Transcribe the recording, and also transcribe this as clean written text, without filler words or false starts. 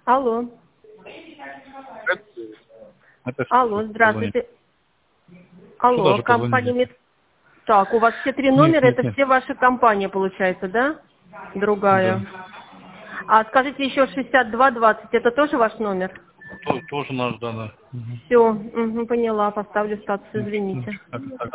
Алло. Это Алло, что здравствуйте. Сюда Алло, же компания позвонили. Мед... Так, у вас все три Нет, номера, нет, это нет. все ваша компания, получается, да? Да. Другая. А скажите еще 6220, это тоже ваш номер? Тоже наш, да. Все, поняла, поставлю статус, Ну, извините. так,